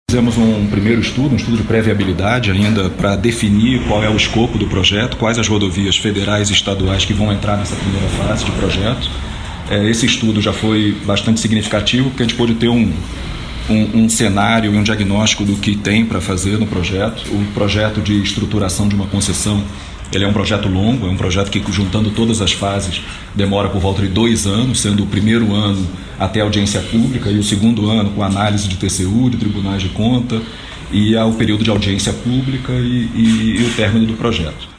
Fizemos um primeiro estudo, um estudo de pré-viabilidade ainda para definir qual é o escopo do projeto, quais as rodovias federais e estaduais que vão entrar nessa primeira fase de projeto. Esse estudo já foi bastante significativo, porque a gente pôde ter um cenário e um diagnóstico do que tem para fazer no projeto. O projeto de estruturação de uma concessão, ele é um projeto longo, é um projeto que, juntando todas as fases, demora por volta de 2 anos, sendo o primeiro ano até a audiência pública e o segundo ano com análise de TCU, de tribunais de conta, e ao período de audiência pública e o término do projeto.